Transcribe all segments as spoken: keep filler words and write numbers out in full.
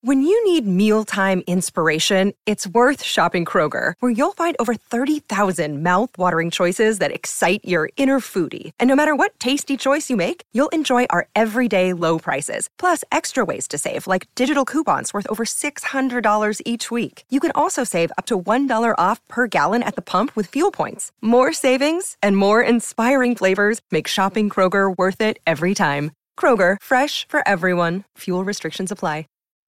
When you need mealtime inspiration, it's worth shopping Kroger, where you'll find over thirty thousand mouth-watering choices that excite your inner foodie. And no matter what tasty choice you make, you'll enjoy our everyday low prices, plus extra ways to save, like digital coupons worth over six hundred dollars each week. You can also save up to one dollar off per gallon at the pump with fuel points. More savings and more inspiring flavors make shopping Kroger worth it every time. Kroger, fresh for everyone. Fuel restrictions apply.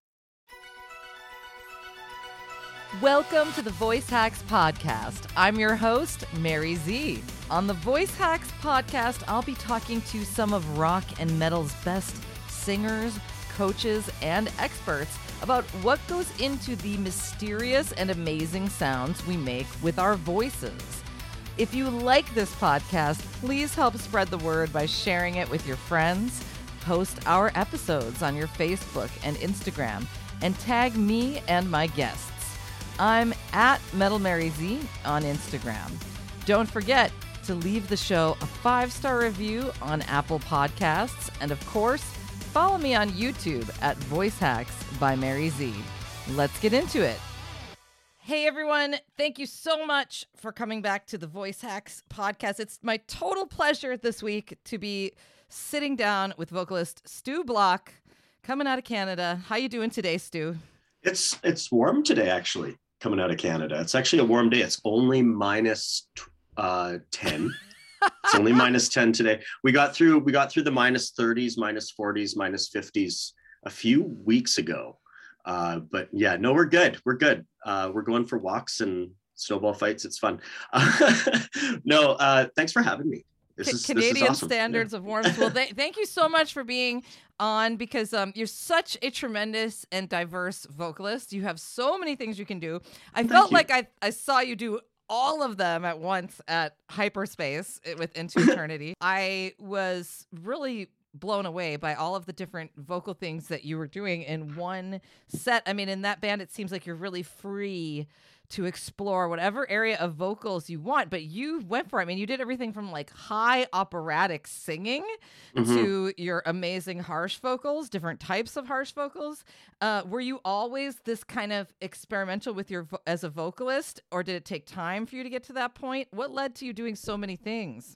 Welcome to the Voice Hacks Podcast. I'm your host, Mary Z. On the Voice Hacks Podcast, I'll be talking to some of rock and metal's best singers, coaches, and experts about what goes into the mysterious and amazing sounds we make with our voices. If you like this podcast, please help spread the word by sharing it with your friends. Post our episodes on your Facebook and Instagram, and tag me and my guests. I'm at Metal Mary Z on Instagram. Don't forget to leave the show a five-star review on Apple Podcasts. And of course, follow me on YouTube at Voice Hacks by Mary Z. Let's get into it. Hey everyone, thank you so much for coming back to the Voice Hacks Podcast. It's my total pleasure this week to be sitting down with vocalist Stu Block, coming out of Canada. How you doing today, Stu? It's it's warm today, actually, coming out of Canada. It's actually a warm day. It's only minus uh, ten. It's only minus ten today. We got through we got through the minus thirties, minus forties, minus fifties a few weeks ago. Uh, but yeah, no, we're good. We're good. Uh, we're going for walks and snowball fights. It's fun. Uh, no, uh, thanks for having me. This is, Canadian this is awesome. standards yeah. of warmth. Well, th- thank you so much for being on, because um, you're such a tremendous and diverse vocalist. You have so many things you can do. I Thank felt you. like I, I saw you do all of them at once at Hyperspace with Into Eternity. I was really blown away by all of the different vocal things that you were doing in one set. I mean, in that band, it seems like you're really free to explore whatever area of vocals you want, but you went for it. I mean, you did everything from like high operatic singing Mm-hmm. to your amazing harsh vocals, different types of harsh vocals. Uh, were you always this kind of experimental with your vo- as a vocalist, or did it take time for you to get to that point? What led to you doing so many things?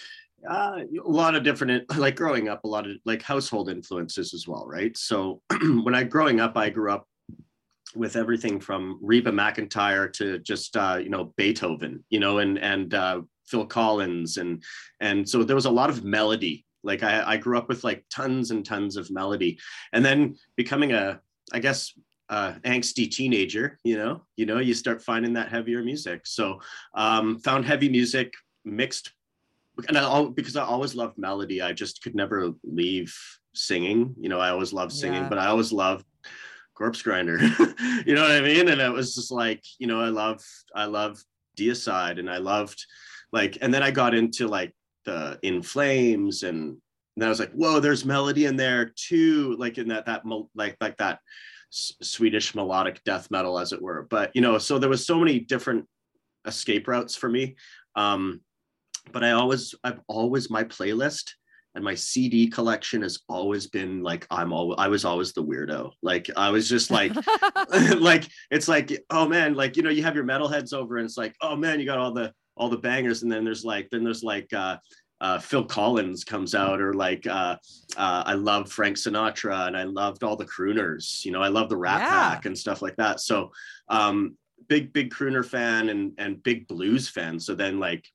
Uh, a lot of different, like growing up, a lot of like household influences as well, right? So when I growing up, I grew up with everything from Reba McEntire to just uh, you know Beethoven, you know, and and uh, Phil Collins, and and so there was a lot of melody. Like I, I grew up with like tons and tons of melody, and then becoming a, I guess, uh, angsty teenager, you know, you know, you start finding that heavier music. So um, found heavy music mixed, and I all because I always loved melody. I just could never leave singing. You know, I always loved singing, Yeah. but I always loved Corpse Grinder. You know what I mean? And it was just like, you know, I love, I love Deicide, and I loved like, and then I got into like the In Flames, and then I was like, whoa, there's melody in there too, like in that that mo- like like that S- Swedish melodic death metal, as it were. But you know, so there was so many different escape routes for me. Um, but I always, I've always my playlist and my C D collection has always been like, I'm all, I was always the weirdo. Like, I was just like, like, it's like, oh man, like, you know, you have your metalheads over and it's like, oh man, you got all the, all the bangers. And then there's like, then there's like, uh, uh, Phil Collins comes out, or like, uh, uh, I love Frank Sinatra, and I loved all the crooners, you know, I love the Rat Yeah. Pack and stuff like that. So, um, big, big crooner fan, and, and big blues fan. So then like,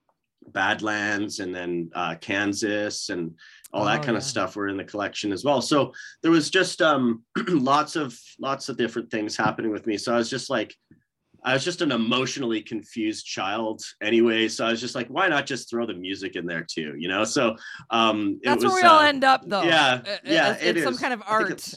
Badlands, and then uh, Kansas, and all that Oh, kind yeah. of stuff were in the collection as well. So there was just um, lots of lots of different things happening with me. So I was just like, I was just an emotionally confused child anyway. So I was just like, why not just throw the music in there too? You know. So um, it That's was, where we all uh, end up, though. Yeah, Uh, yeah, it's, it it's some is. kind of I think art. it's-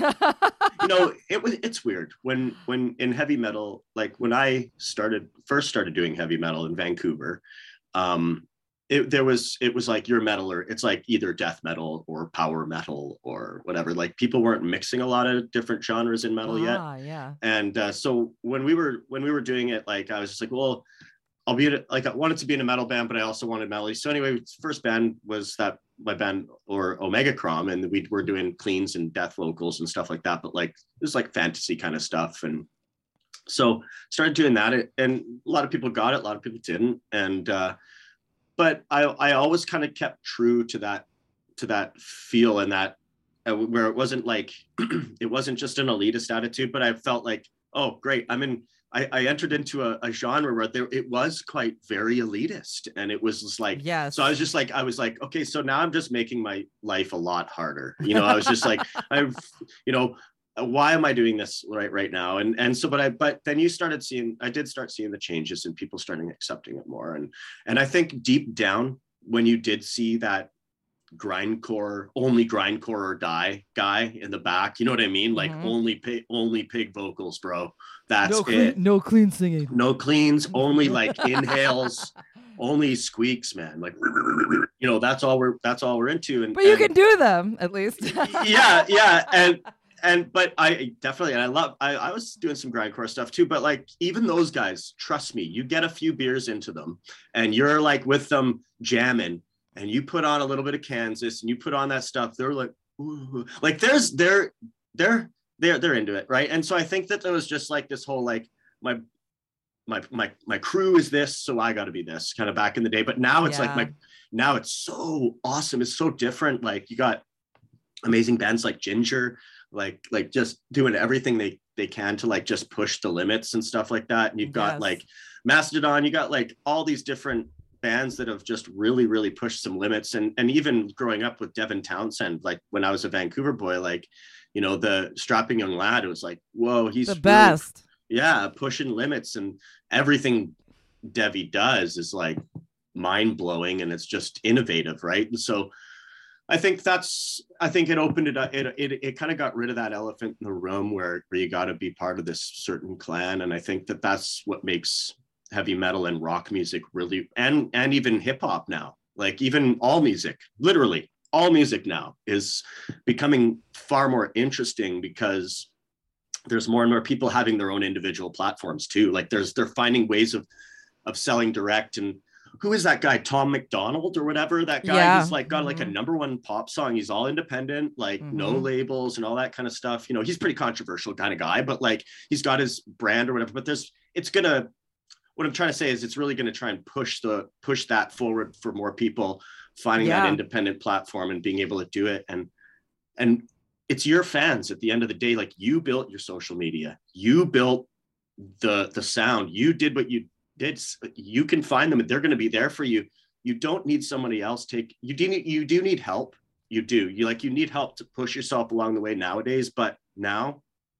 you know, it was it's weird when when in heavy metal, like when I started first started doing heavy metal in Vancouver. Um, it, there was, it was like, you're metaler. It's like either death metal or power metal or whatever. Like people weren't mixing a lot of different genres in metal yet. Ah, yeah. And uh, so when we were, when we were doing it, like, I was just like, well, I'll be in a, like, I wanted to be in a metal band, but I also wanted melody. So anyway, first band was that my band or Omega Crom, and we were doing cleans and death vocals and stuff like that. But like, it was like fantasy kind of stuff. And so started doing that, and a lot of people got it, a lot of people didn't. And, uh, but I, I always kind of kept true to that, to that feel, and that uh, where it wasn't like, it wasn't just an elitist attitude, but I felt like, oh, great. I'm in, I, I entered into a, a genre where there, it was quite very elitist, and it was just like, yes. So I was just like, I was like, okay, so now I'm just making my life a lot harder. You know, I was just like, I've, you know, why am I doing this right right now? And and so, but I, but then you started seeing, I did start seeing the changes and people starting accepting it more. And, and I think deep down, when you did see that grindcore, only grindcore or die guy in the back, you know what I mean? Like mm-hmm. only pig, only pig vocals, bro. That's no clean, it. No clean singing. No cleans, only like inhales, only squeaks, man. Like, you know, that's all we're, that's all we're into. And but you and, can do them at least. yeah. Yeah. And, And, but I definitely, and I love, I, I was doing some grindcore stuff too, but like, even those guys, trust me, you get a few beers into them and you're like with them jamming, and you put on a little bit of Kansas and you put on that stuff. They're like, ooh, like there's, they're, they're, they're, they're into it. Right. And so I think that there was just like this whole, like my, my, my, my crew is this, so I got to be this kind of back in the day. But now it's yeah. like my, now it's so awesome. It's so different. Like you got amazing bands like Ginger, like like just doing everything they they can to like just push the limits and stuff like that. And you've got yes. like Mastodon, you got like all these different bands that have just really really pushed some limits. And and even growing up with Devin Townsend, like when I was a Vancouver boy, like, you know, the Strapping Young Lad, it was like, whoa, he's the best. Really, yeah, pushing limits, and everything Devi does is like mind-blowing, and it's just innovative, right? And so I think that's, I think it opened it up. It, it, it kind of got rid of that elephant in the room where, where you got to be part of this certain clan. And I think that that's what makes heavy metal and rock music really, and, and even hip hop now, like even all music, literally all music now is becoming far more interesting, because there's more and more people having their own individual platforms too. Like there's, they're finding ways of, of selling direct. And who is that guy, Tom McDonald or whatever, that guy yeah. who's like got mm-hmm. like a number one pop song. He's all independent, like mm-hmm. no labels and all that kind of stuff. You know, he's pretty controversial kind of guy, but like he's got his brand or whatever. But there's, it's gonna, what I'm trying to say is it's really going to try and push the, push that forward for more people finding yeah. that independent platform and being able to do it. And, and it's your fans at the end of the day. Like you built your social media, you built the, the sound, you did what you did. You can find them and they're going to be there for you. You don't need somebody else take, you do need, you do need help. You do, you like, you need help to push yourself along the way nowadays. But now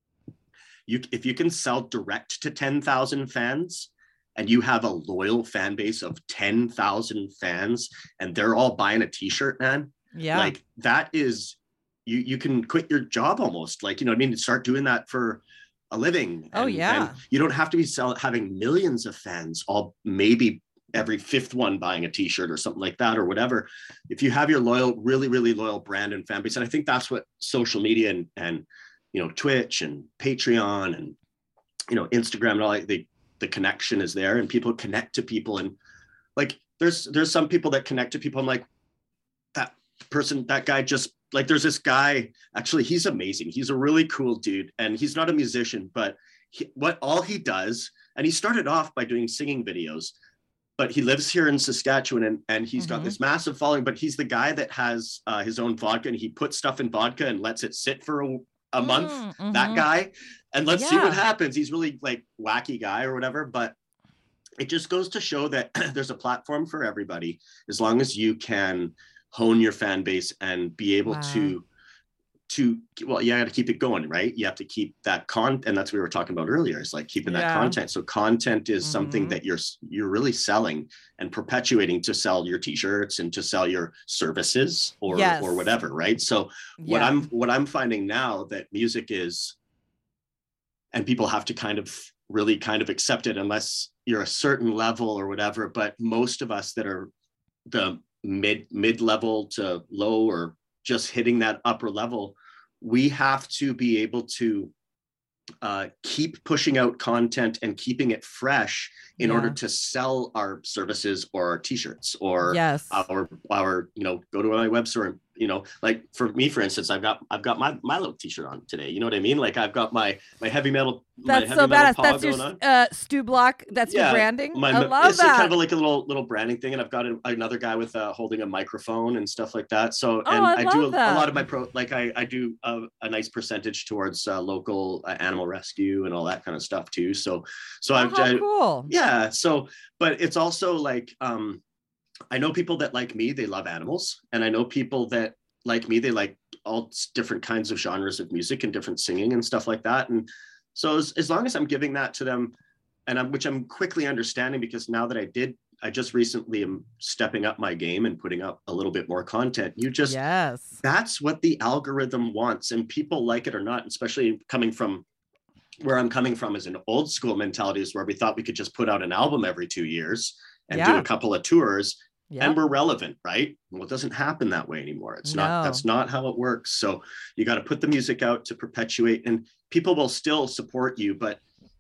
you, if you can sell direct to ten thousand fans, and you have a loyal fan base of ten thousand fans, and they're all buying a t-shirt, man. Yeah. Like that is, you, you can quit your job almost, like, you know what I mean? Start doing that for a living. Oh, and, yeah. And you don't have to be sell, having millions of fans, all maybe every fifth one buying a t-shirt or something like that or whatever. If you have your loyal, really, really loyal brand and fan base, and I think that's what social media and, and you know, Twitch and Patreon and, you know, Instagram and all that, the, the connection is there, and people connect to people. And like, there's, there's some people that connect to people. I'm like, that person, that guy just, like, there's this guy, actually, he's amazing. He's a really cool dude, and he's not a musician, but he, what all he does, and he started off by doing singing videos, but he lives here in Saskatchewan, and, and he's mm-hmm. got this massive following. But he's the guy that has uh, his own vodka, and he puts stuff in vodka and lets it sit for a, a month, mm-hmm. that guy, and let's yeah. see what happens. He's really like wacky guy or whatever, but it just goes to show that there's a platform for everybody, as long as you can hone your fan base and be able wow. to, to, well, you got to keep it going, right? You have to keep that content. And that's what we were talking about earlier. It's like keeping yeah. that content. So content is mm-hmm. something that you're, you're really selling and perpetuating to sell your t-shirts and to sell your services or, yes. or whatever. Right. So yeah. what I'm, what I'm finding now that music is, and people have to kind of really kind of accept it unless you're a certain level or whatever. But most of us that are the mid mid level to low, or just hitting that upper level, we have to be able to uh, keep pushing out content and keeping it fresh in Yeah. order to sell our services or our t-shirts or Yes. our, our, you know, go to my web store, you know, like for me, for instance, I've got, I've got my, my little t-shirt on today. You know what I mean? Like I've got my, my heavy metal, That's my so heavy metal badass. paw That's going your on. uh, Stu Block. That's Yeah, your branding. My, I love it's that. kind of like a little little branding thing, and I've got a, another guy with uh, holding a microphone and stuff like that. So, Oh, and I I, love do a, that. a lot of my pro, like I I do a, a nice percentage towards uh, local uh, animal rescue and all that kind of stuff too. So, so Oh, I've how I, cool. yeah. So, but it's also like um, I know people that like me, they love animals, and I know people that like me, they like all different kinds of genres of music and different singing and stuff like that. And so, as, as long as I'm giving that to them, and I'm, which I'm quickly understanding, because now that I did, I just recently am stepping up my game and putting up a little bit more content. You just, Yes. that's what the algorithm wants, and people like it or not, especially coming from where I'm coming from is an old school mentality, is where we thought we could just put out an album every two years and Yeah. do a couple of tours. Yep. And we're relevant, right? Well, it doesn't happen that way anymore. It's No. not, that's not how it works. So you got to put the music out to perpetuate, and people will still support you, but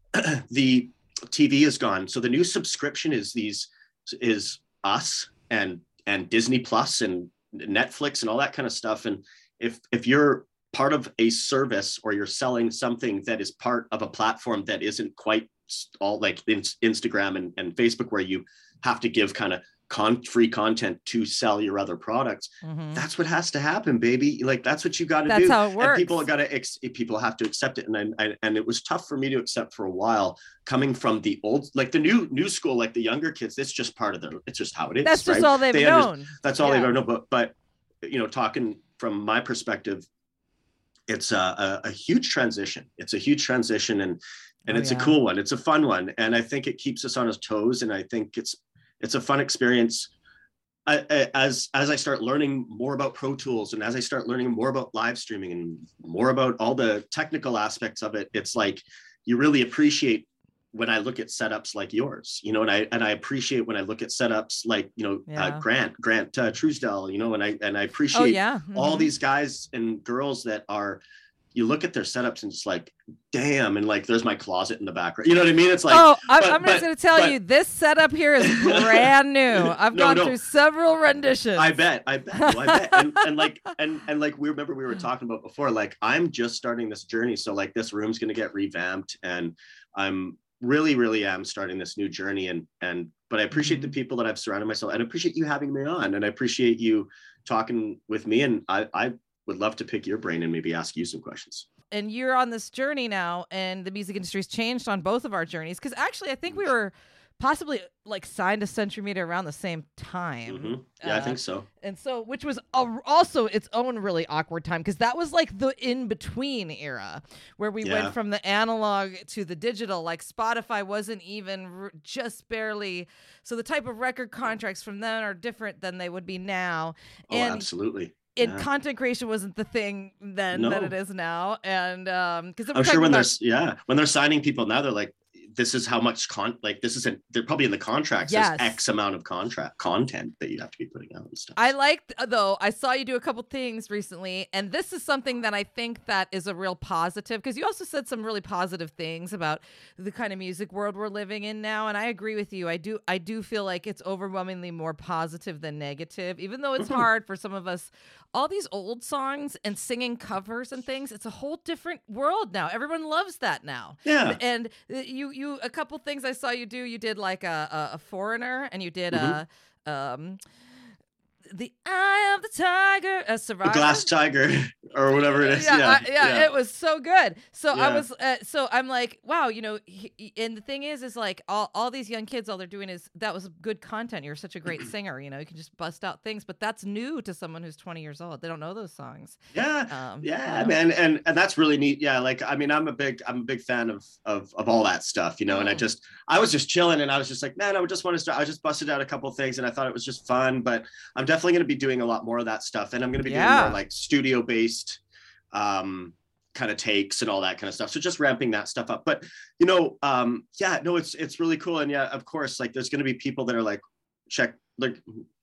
the T V is gone. So the new subscription is these, is us and, and Disney Plus and Netflix and all that kind of stuff. And if, if you're part of a service, or you're selling something that is part of a platform that isn't quite all like in, Instagram and, and Facebook, where you have to give kind of con free content to sell your other products, Mhm. that's what has to happen, baby. Like that's what you got to do. That's how it works. And people got to ex- people have to accept it. And I, I, and it was tough for me to accept for a while, coming from the old, like the new new school, like the younger kids. It's just part of their. It's just how it is. That's just right? all they've They under- known. That's all Yeah. they've ever known. But but you know, talking from my perspective, it's a, a, a huge transition. It's a huge transition, and and Oh, it's yeah. a cool one. It's a fun one, and I think it keeps us on his toes. And I think it's it's a fun experience. I, I, as as I start learning more about Pro Tools, and as I start learning more about live streaming and more about all the technical aspects of it, it's like you really appreciate when I look at setups like yours, you know, and I and I appreciate when I look at setups like, you know, Yeah. uh, Grant Grant uh, Truesdell, you know, and I and I appreciate Oh yeah. all Mhm. these guys and girls that are, you look at their setups and it's like, damn, and like there's my closet in the background. You know what I mean? It's like, oh, I'm, but- I'm just but- going to tell but- you, this setup here is brand new. I've No, gone no. through several renditions. I bet, I bet, no, I bet, and, and like, and and like we remember we were talking about before. Like, I'm just starting this journey, so like this room's gonna get revamped, and I'm really, really am starting this new journey. And and but I appreciate Mhm. the people that I've surrounded myself, and I appreciate you having me on, and I appreciate you talking with me, and I I would love to pick your brain and maybe ask you some questions. And you're on this journey now, and the music industry's changed on both of our journeys. Because actually, I think we were possibly like signed to Century Media around the same time. Mhm. Yeah, I Uh, think so. And so, which was a, also its own really awkward time, because that was like the in between era where we Yeah. went from the analog to the digital. Like Spotify wasn't even r- just barely. So the type of record contracts from then are different than they would be now. Oh, and absolutely. and Yeah. content creation wasn't the thing then that No. it is now. And um, because I'm sure when there's yeah when they're signing people now, they're like, this is how much con like this isn't, they're probably in the contracts, Yes. there's X amount of contract content that you have to be putting out and stuff. I liked, though, I saw you do a couple things recently, and this is something that I think that is a real positive, because you also said some really positive things about the kind of music world we're living in now, and I agree with you. I do I do feel like it's overwhelmingly more positive than negative, even though it's Mhm. hard for some of us. All these old songs and singing covers and things, it's a whole different world now. Everyone loves that now. Yeah. And uh, you, you, a couple things I saw you do. You did like a a, a Foreigner, and you did Mhm. a um, the Eye of the Tiger, a A Survivor. Glass Tiger or whatever it is. Yeah, Yeah. I- yeah, it was so good. So I Yeah. was, uh, so I'm like, wow, you know, he, he- and the thing is, is like all, all these young kids, all they're doing is that was good content. You're such a great singer, you know, you can just bust out things, but that's new to someone who's twenty years old. They don't know those songs. Yeah. Um, Yeah, you know? man, and and that's really neat. Yeah, like I mean, I'm a big I'm a big fan of of of all that stuff, you know. And I Mm. just I was just chilling, and I was just like, man, I just want to start. I just busted out a couple of things, and I thought it was just fun. But I'm definitely going to be doing a lot more of that stuff, and I'm going to be doing Yeah. more like studio based, um, kind of takes and all that kind of stuff. So just ramping that stuff up. But you know, um, yeah, no, it's it's really cool, and yeah, of course, like there's going to be people that are like, check like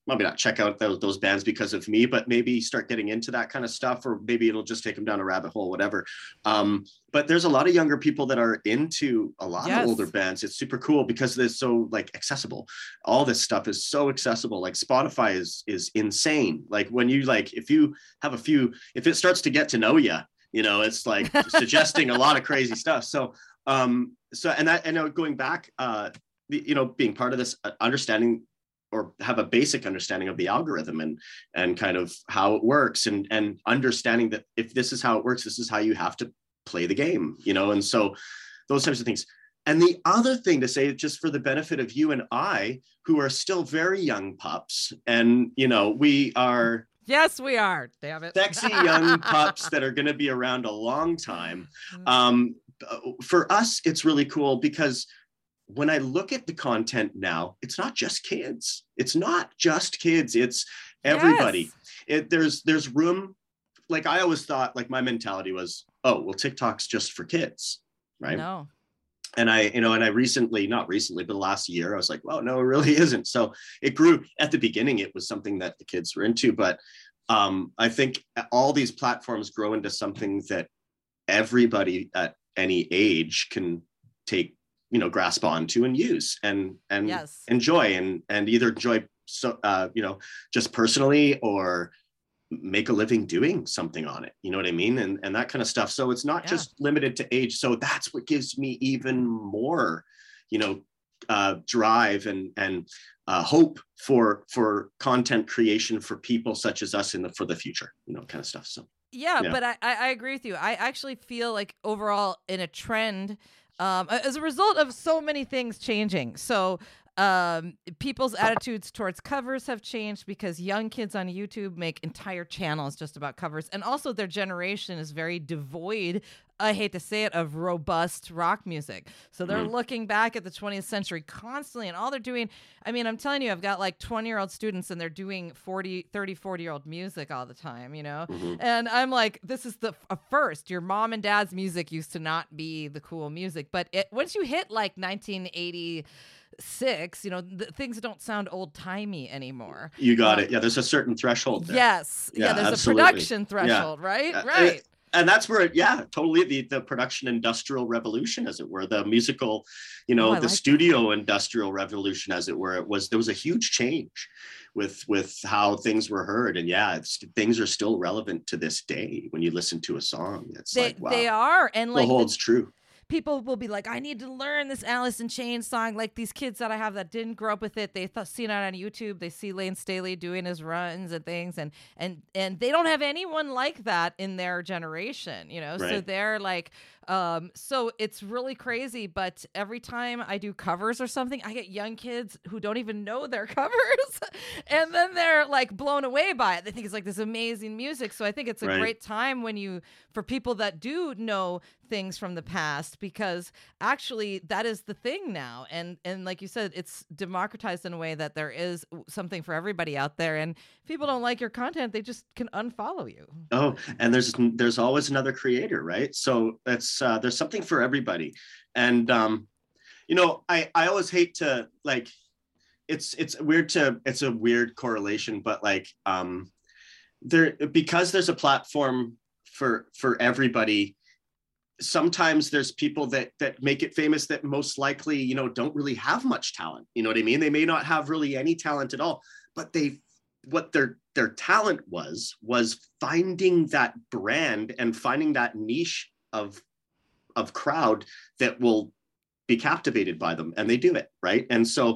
maybe not check out those, those bands because of me, but maybe start getting into that kind of stuff, or maybe it'll just take them down a rabbit hole, whatever. Um, but there's a lot of younger people that are into a lot yes. of older bands. It's super cool because they're so like accessible. All this stuff is so accessible. Like Spotify is, is insane. Like when you like, if you have a few, if it starts to get to know you, you know, it's like suggesting a lot of crazy stuff. So, um, so, and that, and going back, uh, you know, being part of this, uh, understanding or have a basic understanding of the algorithm and and kind of how it works, and and understanding that if this is how it works, this is how you have to play the game, you know. And so those types of things. And the other thing to say, just for the benefit of you and I, who are still very young pups, and you know, we are yes we are damn it sexy young pups that are going to be around a long time. Um for us, it's really cool because when I look at the content now, it's not just kids. It's not just kids. It's everybody. Yes. It, there's there's room. Like I always thought, like my mentality was, oh, well, TikTok's just for kids, right? No. And I, you know, and I recently, not recently, but last year, I was like, well, no, it really isn't. So it grew. At the beginning, it was something that the kids were into, but um, I think all these platforms grow into something that everybody at any age can take, you know, grasp onto and use and and yes. enjoy and and either enjoy so uh you know, just personally, or make a living doing something on it, you know what I mean, and and that kind of stuff. So it's not yeah. just limited to age. So that's what gives me even more, you know, uh drive and and uh hope for for content creation for people such as us in the for the future, you know, kind of stuff. So yeah, yeah. but I I agree with you. I actually feel like overall in a trend, Um, as a result of so many things changing. So um, people's attitudes towards covers have changed because young kids on YouTube make entire channels just about covers. And also their generation is very devoid, I hate to say it, of robust rock music. So they're mm. looking back at the twentieth century constantly, and all they're doing, I mean, I'm telling you, I've got like twenty year old students and they're doing forty, thirty, forty year old music all the time, you know? Mm-hmm. And I'm like, this is the a first. Your mom and dad's music used to not be the cool music, but it, once you hit like nineteen eighty-six, you know, the, things don't sound old timey anymore. You got um, it. Yeah, there's a certain threshold there. Yes. Yeah, yeah there's absolutely. a production threshold, yeah. right? Uh, right. And, and that's where, yeah, totally the, the production industrial revolution, as it were, the musical, you know, oh, the like studio that. industrial revolution, as it were. It was, there was a huge change with, with how things were heard. And yeah, it's, things are still relevant to this day. When you listen to a song, it's they, like, wow. They are. And like, it holds the, true. People will be like, I need to learn this Alice in Chains song. Like these kids that I have that didn't grow up with it, they thought seen it on YouTube. They see Lane Staley doing his runs and things, and and and they don't have anyone like that in their generation, you know. Right. So they're like, um, so it's really crazy. But every time I do covers or something, I get young kids who don't even know their covers, and then they're like blown away by it. They think it's like this amazing music. So I think it's a right. great time when you, for people that do know things from the past, because actually that is the thing now, and and like you said, it's democratized in a way that there is something for everybody out there, and if people don't like your content, they just can unfollow you. Oh, and there's there's always another creator, right? So it's uh there's something for everybody. And um you know, I I always hate to, like, it's it's weird to it's a weird correlation, but like um there, because there's a platform for for everybody, sometimes there's people that that make it famous that most likely, you know, don't really have much talent. You know what I mean? They may not have really any talent at all, but they, what their their talent was, was finding that brand and finding that niche of of crowd that will be captivated by them, and they do it, right? And so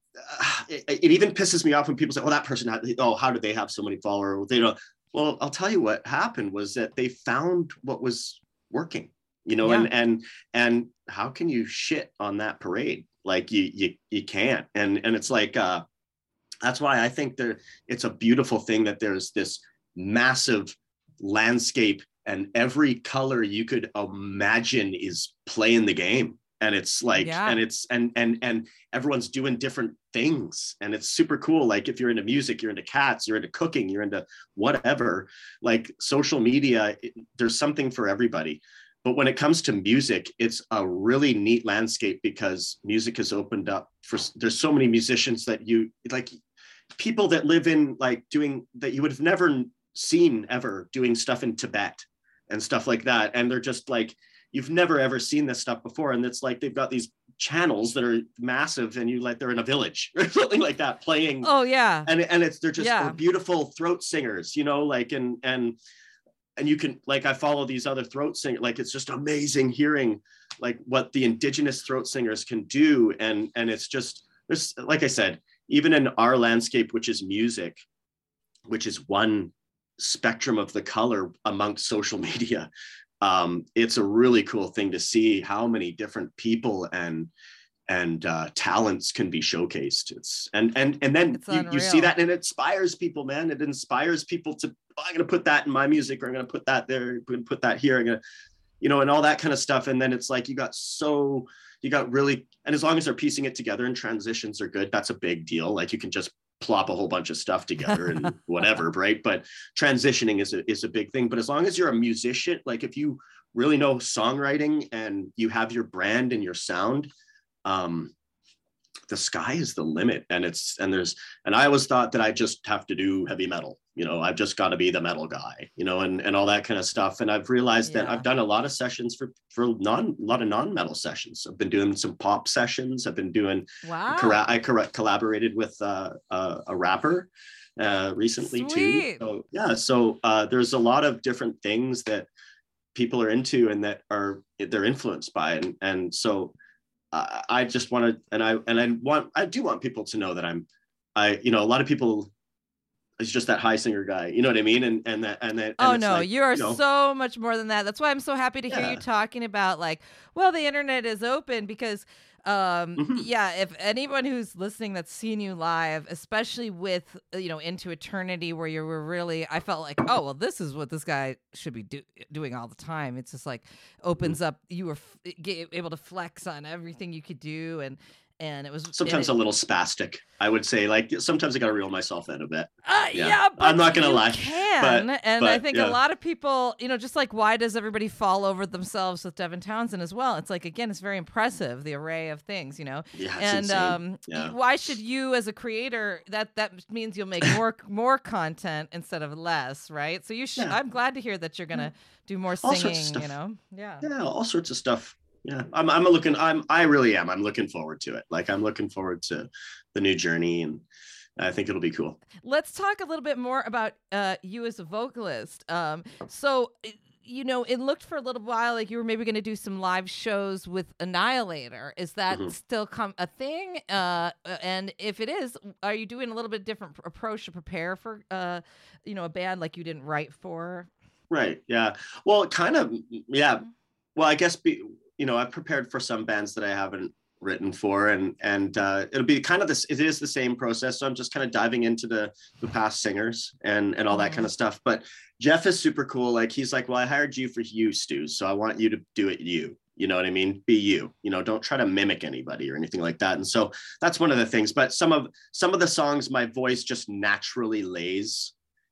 uh, it, it even pisses me off when people say, "Oh, that person had, oh, how did they have so many followers?" They don't. Well, I'll tell you what happened was that they found what was working. You know, yeah. and and and how can you shit on that parade? Like you you you can't. And and it's like uh, that's why I think there it's a beautiful thing that there's this massive landscape, and every color you could imagine is playing the game. And it's like, yeah. and it's and and and everyone's doing different things, and it's super cool. Like if you're into music, you're into cats, you're into cooking, you're into whatever. Like social media, it, there's something for everybody. But when it comes to music, it's a really neat landscape, because music has opened up for, there's so many musicians that you like, people that live in like doing that you would have never seen ever doing stuff in Tibet and stuff like that. And they're just like, you've never ever seen this stuff before. And it's like, they've got these channels that are massive and you like, they're in a village or something like that playing. Oh yeah. And, and it's, they're just yeah. they're beautiful throat singers, you know, like, and, and, and you can like, I follow these other throat singers, like, it's just amazing hearing like what the indigenous throat singers can do. And, and it's just, there's, like I said, even in our landscape, which is music, which is one spectrum of the color amongst social media, um, it's a really cool thing to see how many different people and and uh, talents can be showcased. It's and and and then you, you see that and it inspires people, man. It inspires people to, oh, I'm going to put that in my music, or I'm going to put that there, I'm going to put that here, I'm going to, you know, and all that kind of stuff. And then it's like you got so you got really, and as long as they're piecing it together and transitions are good, that's a big deal. Like you can just plop a whole bunch of stuff together and whatever, right? But transitioning is a, is a big thing. But as long as you're a musician, like if you really know songwriting and you have your brand and your sound, um, the sky is the limit. And it's, and there's, and I always thought that I just have to do heavy metal, you know, I've just got to be the metal guy, you know, and, and all that kind of stuff. And I've realized yeah. that I've done a lot of sessions for, for non, a lot of non-metal sessions. I've been doing some pop sessions. I've been doing, wow. I collaborated with uh, uh, a rapper uh, recently Sweet. too. So yeah. So uh, there's a lot of different things that people are into and that are, they're influenced by. And, and so uh, I just want to, and I, and I want, I do want people to know that I'm, I, you know, a lot of people, it's just that high singer guy, you know what I mean? And and that and that. Oh and no, like, you are you know, so much more than that. That's why I'm so happy to hear yeah. you talking about like, well, the internet is open because, um, mm-hmm. yeah, if anyone who's listening that's seen you live, especially with you know Into Eternity, where you were really, I felt like, oh well, this is what this guy should be do- doing all the time. It's just like opens mm-hmm. up. You were f- able to flex on everything you could do and. And it was sometimes it, a little spastic, I would say. Like sometimes I got to reel myself in a bit. Uh, yeah, yeah but I'm not gonna you lie. Can but, and but, I think yeah. a lot of people, you know, just like why does everybody fall over themselves with Devin Townsend as well? It's like again, it's very impressive the array of things, you know. Yeah, it's and insane. um, yeah. why should you as a creator? That that means you'll make more more content instead of less, right? So you should. Yeah. I'm glad to hear that you're gonna yeah. do more singing. You know, yeah, yeah, all sorts of stuff. Yeah, I'm I'm looking, I'm, I really am. I'm looking forward to it. Like I'm looking forward to the new journey and I think it'll be cool. Let's talk a little bit more about uh, you as a vocalist. Um, so, you know, it looked for a little while like you were maybe going to do some live shows with Annihilator. Is that mm-hmm. still com- a thing? Uh, and if it is, are you doing a little bit different approach to prepare for, uh, you know, a band like you didn't write for? Right. Yeah. Well, kind of. Yeah. Well, I guess be, you know, I've prepared for some bands that I haven't written for, and and uh, it'll be kind of this. It is the same process, so I'm just kind of diving into the the past singers and and all that kind of stuff. But Jeff is super cool. Like he's like, well, I hired you for you, Stu, so I want you to do it you. You know what I mean? Be you. You know, don't try to mimic anybody or anything like that. And so that's one of the things. But some of some of the songs, my voice just naturally lays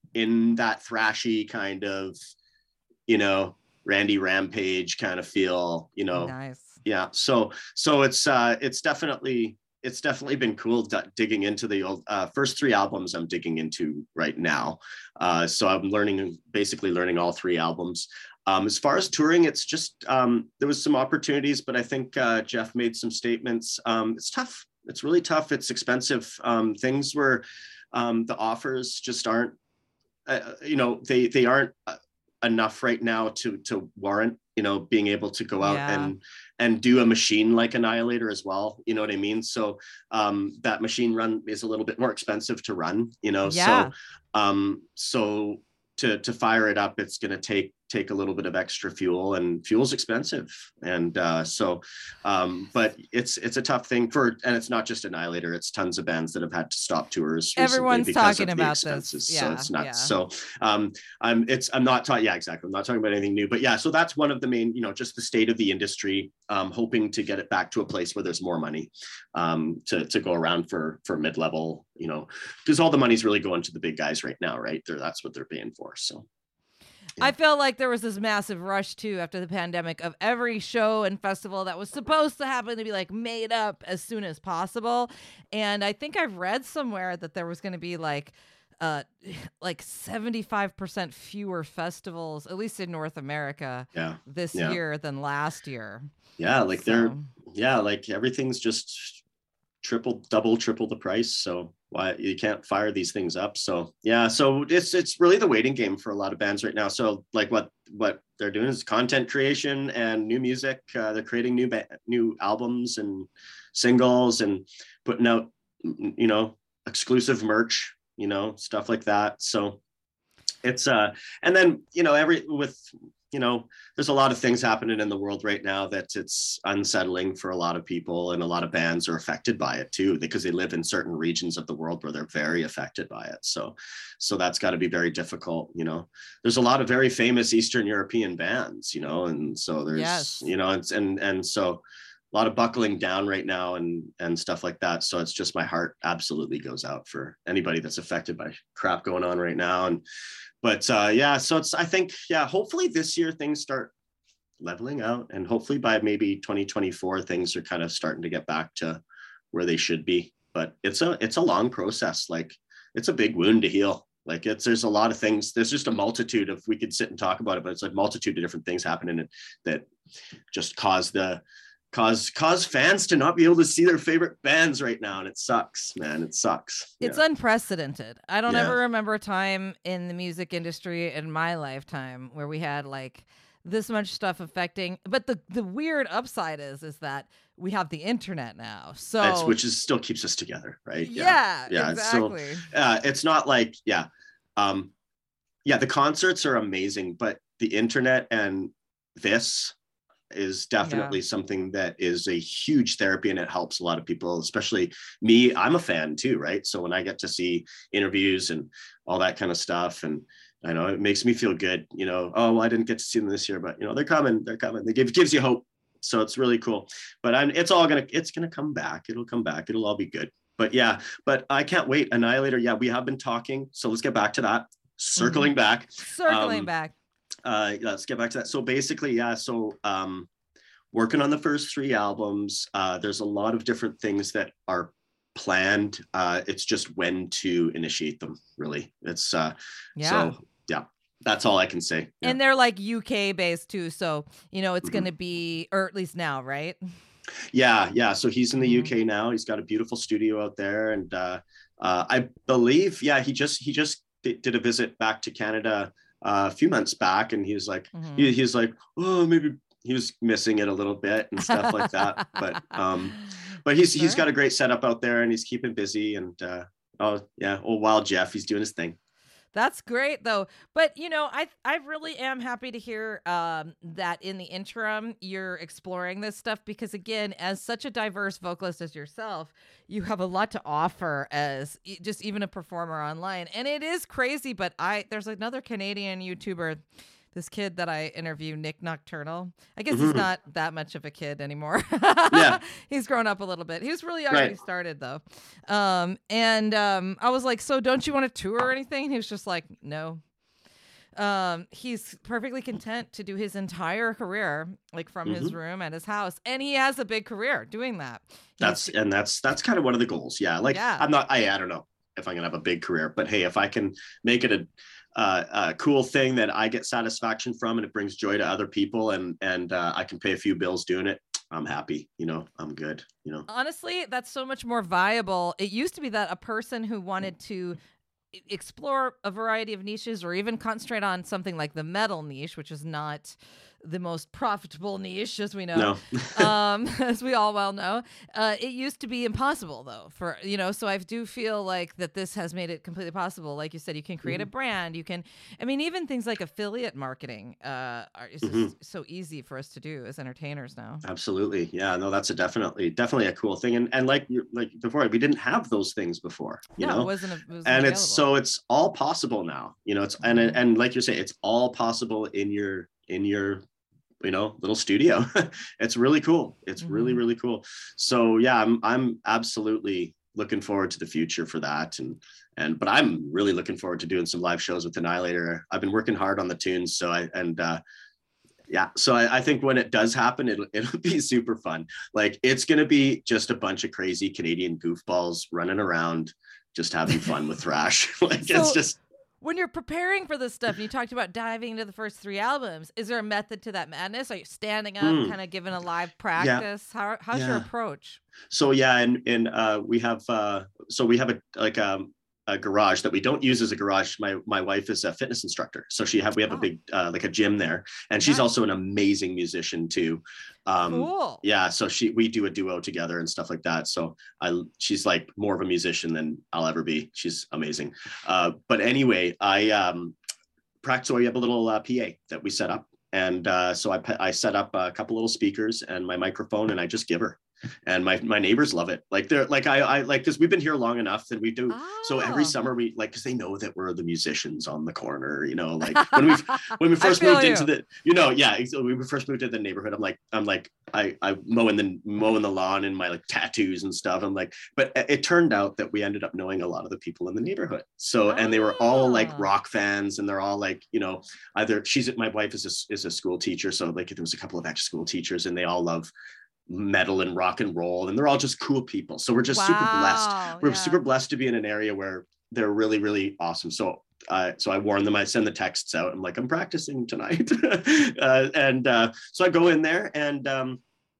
in that thrashy kind of, you know, Randy Rampage kind of feel, you know. Nice. Yeah. So, so it's, uh, it's definitely, it's definitely been cool d- digging into the old, uh, first three albums I'm digging into right now. Uh, so I'm learning, basically learning all three albums. Um, as far as touring, it's just, um, there was some opportunities, but I think, uh, Jeff made some statements. Um, it's tough. It's really tough. It's expensive. Um, things where, um, the offers just aren't, uh, you know, they, they aren't, uh, enough right now to to warrant, you know, being able to go out yeah. and and do a machine like Annihilator as well, you know what I mean? So um that machine run is a little bit more expensive to run, you know. Yeah. So um so to to fire it up, it's going to take take a little bit of extra fuel, and fuel's expensive. And uh so um but it's it's a tough thing for, and it's not just Annihilator, it's tons of bands that have had to stop tours everyone's talking about this. Yeah, so it's nuts. Yeah. So um I'm it's I'm not talking yeah exactly I'm not talking about anything new, but yeah, so that's one of the main, you know, just the state of the industry, um hoping to get it back to a place where there's more money um to to go around for for mid-level, you know, because all the money's really going to the big guys right now, right? They're that's what they're paying for. So I felt like there was this massive rush too after the pandemic of every show and festival that was supposed to happen to be like made up as soon as possible. And I think I've read somewhere that there was going to be like uh like seventy-five percent fewer festivals, at least in North America, yeah. this yeah. year than last year. Yeah, like so. they're yeah, like everything's just triple, double, triple the price. So why you can't fire these things up. So yeah, so it's it's really the waiting game for a lot of bands right now. So like what what they're doing is content creation and new music. Uh, they're creating new ba- new albums and singles and putting out, you know, exclusive merch, you know, stuff like that. So it's uh and then, you know, every with you know, there's a lot of things happening in the world right now that it's unsettling for a lot of people, and a lot of bands are affected by it too, because they live in certain regions of the world where they're very affected by it. So, so that's got to be very difficult. You know, there's a lot of very famous Eastern European bands, you know, and so there's, yes. you know, it's, and, and so a lot of buckling down right now and, and stuff like that. So it's just, my heart absolutely goes out for anybody that's affected by crap going on right now. And, But uh, yeah, so it's, I think, yeah, hopefully this year things start leveling out, and hopefully by maybe twenty twenty-four, things are kind of starting to get back to where they should be. But it's a, it's a long process. Like, it's a big wound to heal. Like it's, there's a lot of things, there's just a multitude of, we could sit and talk about it, but it's a multitude of different things happening that just cause the, cause cause fans to not be able to see their favorite bands right now, and it sucks, man. It sucks. It's yeah. unprecedented. I don't yeah. ever remember a time in the music industry in my lifetime where we had like this much stuff affecting. But the the weird upside is is that we have the internet now, so it's, which is still keeps us together, right? Yeah, yeah, exactly. It's, still, uh, it's not like yeah, um, yeah. The concerts are amazing, but the internet and this is definitely yeah. something that is a huge therapy, and it helps a lot of people, especially me. I'm a fan too, right? So when I get to see interviews and all that kind of stuff, and I know it makes me feel good, you know, oh, well, I didn't get to see them this year, but you know, they're coming, they're coming. They give gives you hope. So it's really cool. But I'm, it's all gonna, it's gonna come back. It'll come back. It'll all be good. But yeah, but I can't wait. Annihilator. Yeah, we have been talking. So let's get back to that. Circling mm-hmm. back. Circling um, back. Uh, let's get back to that. So basically, yeah, so um, working on the first three albums, uh, there's a lot of different things that are planned. Uh, it's just when to initiate them, really. It's uh, yeah. So yeah, that's all I can say. Yeah. And they're like U K based too. So, you know, it's mm-hmm. going to be, or at least now, right? Yeah. Yeah. So he's in the mm-hmm. U K now. He's got a beautiful studio out there. And uh, uh, I believe, yeah, he just, he just did, did a visit back to Canada Uh, a few months back, and he was like, mm-hmm. he, he was like, oh, maybe he was missing it a little bit and stuff like that. But um, but he's sure. he's got a great setup out there, and he's keeping busy. And uh, oh yeah, old Wild Jeff, he's doing his thing. That's great though. But you know, I I really am happy to hear um, that in the interim you're exploring this stuff, because again, as such a diverse vocalist as yourself, you have a lot to offer as e- just even a performer online. And it is crazy, but I there's another Canadian YouTuber, this kid that I interview, Nick Nocturnal. I guess mm-hmm. he's not that much of a kid anymore. Yeah. He's grown up a little bit. He was really young right. when he started, though. Um, and um, I was like, so don't you want to tour or anything? And he was just like, no. Um, he's perfectly content to do his entire career, like from mm-hmm. his room at his house. And he has a big career doing that. That's, he's, and that's, that's kind of one of the goals. Yeah. Like, yeah. I'm not, I, I don't know if I'm going to have a big career, but hey, if I can make it a, Uh, a cool thing that I get satisfaction from, and it brings joy to other people, and and uh, I can pay a few bills doing it, I'm happy. You know, I'm good. You know, honestly, that's so much more viable. It used to be that a person who wanted to explore a variety of niches, or even concentrate on something like the metal niche, which is not the most profitable niche, as we know, no. um, as we all well know, uh, it used to be impossible though for, you know, so I do feel like that this has made it completely possible. Like you said, you can create mm-hmm. a brand, you can, I mean, even things like affiliate marketing uh, are is mm-hmm. so easy for us to do as entertainers now. Absolutely. Yeah, no, that's a definitely, definitely a cool thing. And and like, like before, we didn't have those things before, you no, know, it wasn't, it wasn't and available. it's, so it's all possible now, you know, it's, and, Mm-hmm. and like you say, it's all possible in your, in your, you know, little studio. It's really cool. It's mm-hmm. really, really cool. So yeah, I'm, I'm absolutely, looking forward to the future for that. And, and, but I'm really looking forward to doing some live shows with Annihilator. I've been working hard on the tunes. So I, and, uh, yeah, so I, I think when it does happen, it'll, it'll be super fun. Like, it's going to be just a bunch of crazy Canadian goofballs running around, just having fun with thrash. Like, so it's just. When you're preparing for this stuff, and you talked about diving into the first three albums, is there a method to that madness? Are you standing up, mm. kind of giving a live practice? Yeah. How, how's yeah. your approach? So, yeah, and, and uh, we have, uh, so we have a, like, um, a garage that we don't use as a garage. My my wife is a fitness instructor, so she have we have oh. a big uh, like a gym there, and she's nice. Also an amazing musician too. Um, cool. Yeah, so she we do a duo together and stuff like that. So I she's like more of a musician than I'll ever be. She's amazing. Uh, but anyway, I um, practice. So we have a little uh, P A that we set up, and uh, so I I set up a couple little speakers and my microphone, and I just give her. And my my neighbors love it. Like they're like I I like because we've been here long enough that we do. Oh. So every summer we like because they know that we're the musicians on the corner. You know, like when we when we first moved you. into the you know yeah so when we first moved into the neighborhood. I'm like I'm like I I mowing the mowing the lawn and my like tattoos and stuff. I'm like, but it turned out that we ended up knowing a lot of the people in the neighborhood. So oh. and they were all like rock fans, and they're all like you know either she's my wife is a, is a school teacher, so like there was a couple of extra school teachers, and they all love metal and rock and roll, and they're all just cool people. So we're just wow, super blessed. We're yeah. super blessed to be in an area where they're really, really awesome. So uh, so I warn them, I send the texts out. I'm like, I'm practicing tonight. uh, and uh, so I go in there and um,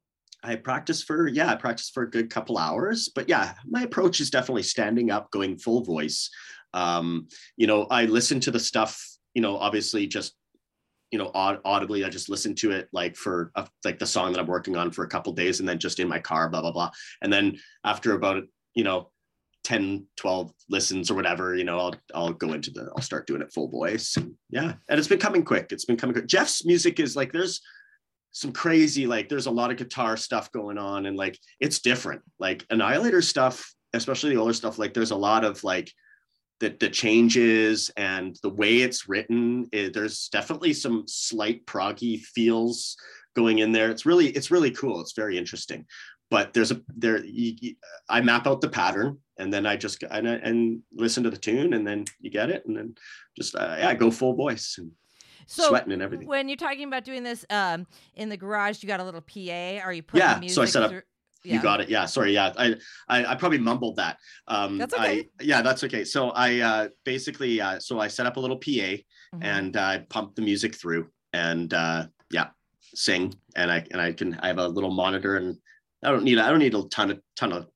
I practice for, yeah, I practice for a good couple hours. But yeah, my approach is definitely standing up, going full voice. Um, you know, I listen to the stuff, you know, obviously just you know, aud- audibly, I just listen to it like for a, like the song that I'm working on for a couple of days, and then just in my car, blah, blah, blah. And then after about, you know, ten, twelve listens or whatever, you know, I'll, I'll go into the, I'll start doing it full voice. And yeah. And it's been coming quick. It's been coming quick. Jeff's music is like, there's some crazy, like there's a lot of guitar stuff going on, and like, it's different. Like Annihilator stuff, especially the older stuff, like there's a lot of like, the, the changes and the way it's written, it, there's definitely some slight proggy feels going in there. It's really, it's really cool. It's very interesting. But there's a, there, you, you, I map out the pattern, and then I just, and, and listen to the tune, and then you get it. And then just, uh, yeah, go full voice and so sweating and everything. When you're talking about doing this um, in the garage, you got a little P A? Are you putting yeah, music so I set up, through- You yeah. got it. Yeah. Sorry. Yeah. I, I, I probably mumbled that. Um, that's okay. I, yeah, that's okay. So I uh, basically, uh, so I set up a little P A mm-hmm. and I uh, pump the music through, and uh, yeah, sing. And I, and I can, I have a little monitor, and I don't need, I don't need a ton of, ton of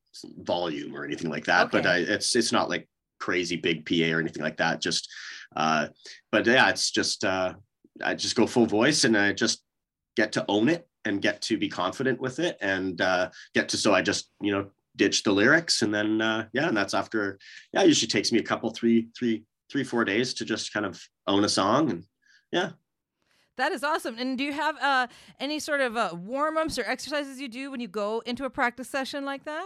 volume or anything like that, okay. but I, it's, it's not like crazy big P A or anything like that. Just, uh, but yeah, it's just, uh, I just go full voice, and I just get to own it and get to be confident with it, and uh, get to, so I just, you know, ditch the lyrics, and then, uh, yeah, and that's after, yeah, it usually takes me a couple, three, three, three, four days to just kind of own a song, and yeah. That is awesome. And do you have uh, any sort of uh, warm-ups or exercises you do when you go into a practice session like that?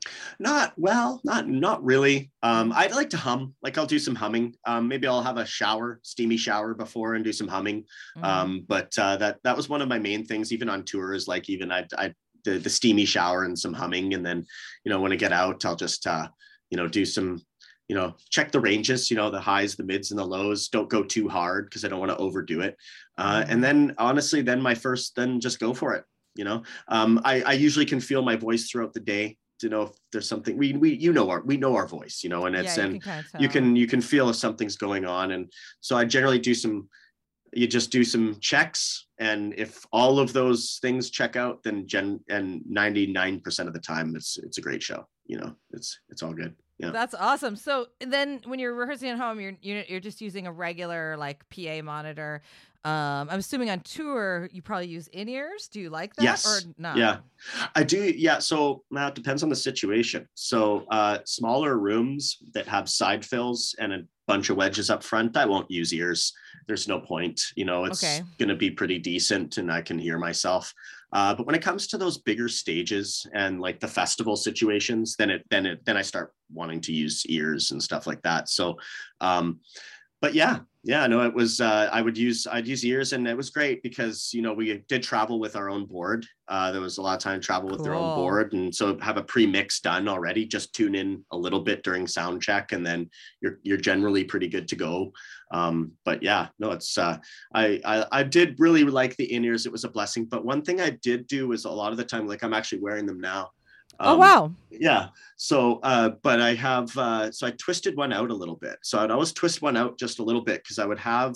Not well, not not really. Um, I'd like to hum. Like I'll do some humming. Um, maybe I'll have a shower, steamy shower before, and do some humming. Mm-hmm. Um, but uh, that that was one of my main things, even on tour, is like even I I the, the steamy shower and some humming, and then you know when I get out, I'll just uh, you know do some you know check the ranges, you know the highs, the mids, and the lows. Don't go too hard because I don't want to overdo it. Uh, and then honestly, then my first, then just go for it. You know, um, I I usually can feel my voice throughout the day to know if there's something we we you know our we know our voice, you know, and it's yeah, you and can you can you can feel if something's going on. And so I generally do some you just do some checks, and if all of those things check out, then gen and ninety-nine percent of the time it's it's a great show. You know, it's it's all good. Yeah. That's awesome. So then when you're rehearsing at home, you're you're, you're just using a regular like P A monitor. Um, I'm assuming on tour you probably use in-ears. Do you like that yes. or not? Yeah, I do. Yeah. So now it depends on the situation. So uh, smaller rooms that have side fills and a bunch of wedges up front, I won't use ears. There's no point. You know, it's okay. going to be pretty decent, and I can hear myself. Uh, but when it comes to those bigger stages and like the festival situations, then it then it then I start wanting to use ears and stuff like that. So, um, but yeah. yeah, no, it was, uh, I would use, I'd use ears, and it was great because, you know, we did travel with our own board. Uh, there was a lot of time travel with their own Cool. board. And so have a pre-mix done already, just tune in a little bit during sound check, and then you're, you're generally pretty good to go. Um, but yeah, no, it's, uh, I, I, I did really like the in-ears. It was a blessing. But one thing I did do was a lot of the time, like I'm actually wearing them now. Oh, Um, wow. Yeah. So, uh, but I have, uh, so I twisted one out a little bit. So I'd always twist one out just a little bit because I would have